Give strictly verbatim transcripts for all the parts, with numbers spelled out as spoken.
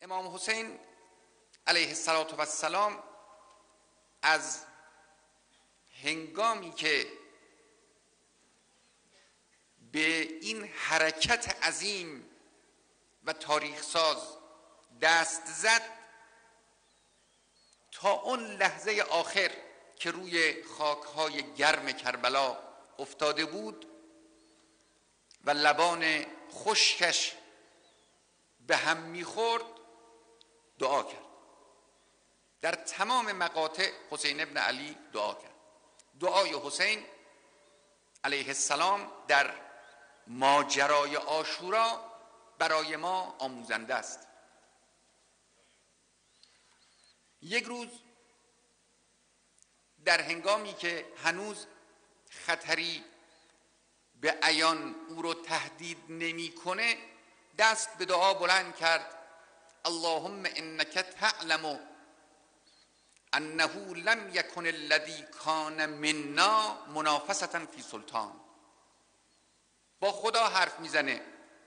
امام حسین علیه السلام از هنگامی که به این حرکت عظیم و تاریخ ساز دست زد تا اون لحظه آخر که روی خاکهای گرم کربلا افتاده بود و لبان خشکش به هم میخورد دعا کرد. در تمام مقاطع حسین ابن علی دعا کرد. دعای حسین علیه السلام در ماجرای عاشورا برای ما آموزنده است. یک روز در هنگامی که هنوز خطری به عیان او رو تهدید نمی‌کنه، دست به دعا بلند کرد: اللهم انک تعلم انه لم یکن الذی کان منا منافسة فی سلطان. با خدا حرف میزنه،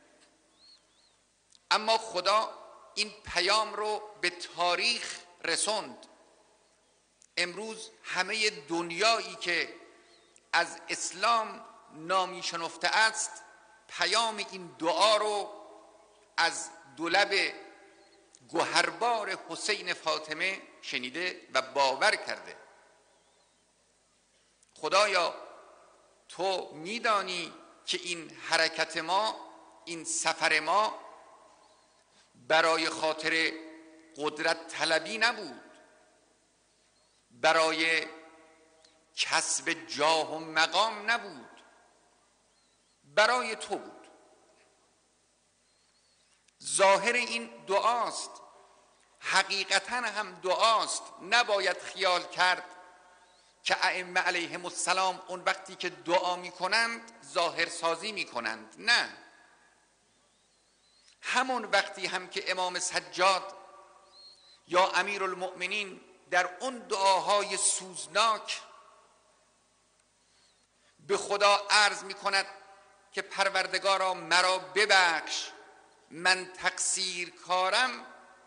اما خدا این پیام رو به تاریخ رسوند. امروز همه دنیایی که از اسلام نامی شنفته است پیام این دعا رو از دو لب گوهربار حسین فاطمه شنیده و باور کرده. خدایا تو میدانی که این حرکت ما، این سفر ما برای خاطر قدرت طلبی نبود، برای کسب جاه و مقام نبود، برای تو بود. ظاهر این دعاست، حقیقتا هم دعاست. نباید خیال کرد که ائمه علیهم السلام اون وقتی که دعا میکنند ظاهر سازی میکنند. نه، همون وقتی هم که امام سجاد یا امیرالمؤمنین در اون دعاهای سوزناک به خدا عرض میکند که پروردگارا مرا ببخش، من تقصیر کارم،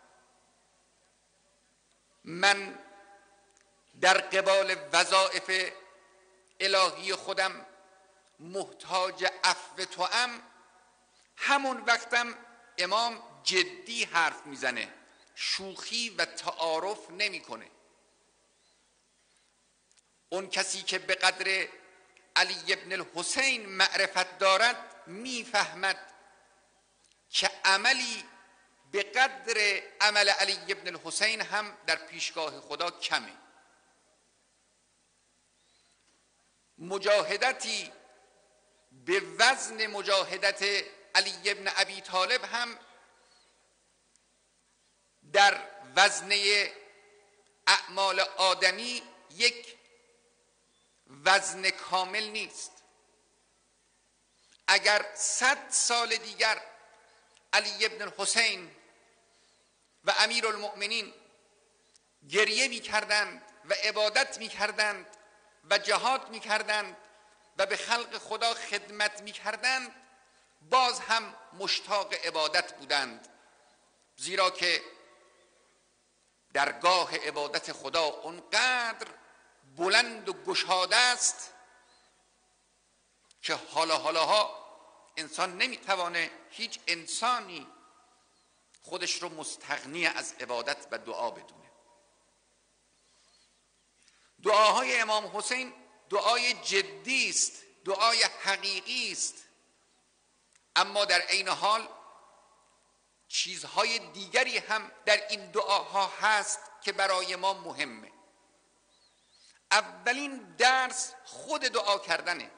من در قبال وظایف الهی خودم محتاج عفو توام، همون وقتم امام جدی حرف میزنه، شوخی و تعارف نمیکنه. اون کسی که به قدر علی ابن الحسین معرفت دارد میفهمد که عملی به قدر عمل علی ابن الحسین هم در پیشگاه خدا کمه. مجاهدتی به وزن مجاهدت علی ابن ابی طالب هم در وزنه اعمال آدمی یک وزن کامل نیست. اگر صد سال دیگر علی ابن الحسین و امیرالمؤمنین گریه می کردند و عبادت می کردند و جهاد می کردند و به خلق خدا خدمت می کردند، باز هم مشتاق عبادت بودند، زیرا که درگاه عبادت خدا اونقدر بلند و گشاده است که حالا حالاها انسان نمیتوانه، هیچ انسانی خودش رو مستغنی از عبادت و دعا بدونه. دعاهای امام حسین دعای جدی است، دعای حقیقی است، اما در عین حال چیزهای دیگری هم در این دعاها هست که برای ما مهمه. اولین درس خود دعا کردنه.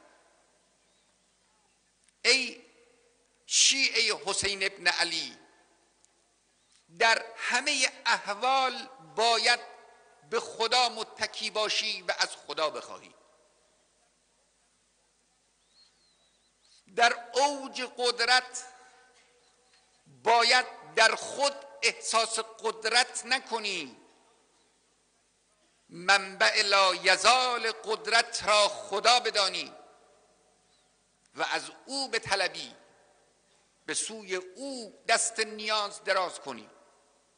ای شیعه حسین ابن علی، در همه احوال باید به خدا متکی باشی و از خدا بخواهی. در اوج قدرت باید در خود احساس قدرت نکنی، منبع لا یزال قدرت را خدا بدانی و از او به طلبی، به سوی او دست نیاز دراز کنی.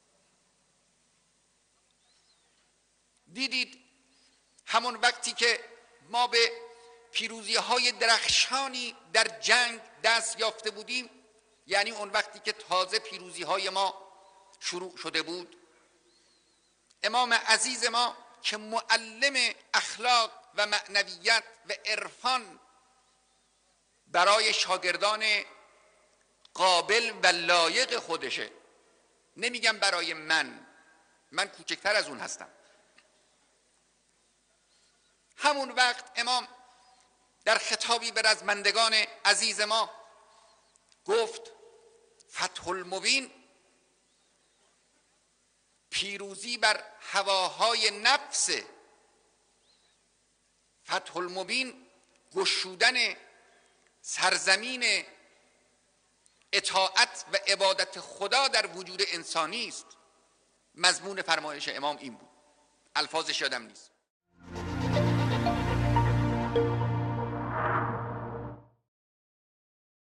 دیدید همون وقتی که ما به پیروزی های درخشانی در جنگ دست یافته بودیم، یعنی اون وقتی که تازه پیروزی های ما شروع شده بود، امام عزیز ما که معلم اخلاق و معنویت و عرفان برای شاگردان قابل و لایق خودشه، نمیگم برای من، من کوچکتر از اون هستم، همون وقت امام در خطابی به رزمندگان عزیز ما گفت فتح المبین، پیروزی بر هواهای نفس، فتح المبین گشودن سرزمین اطاعت و عبادت خدا در وجود انسانی است. مضمون فرمایش امام این بود، الفاظش یادم نیست.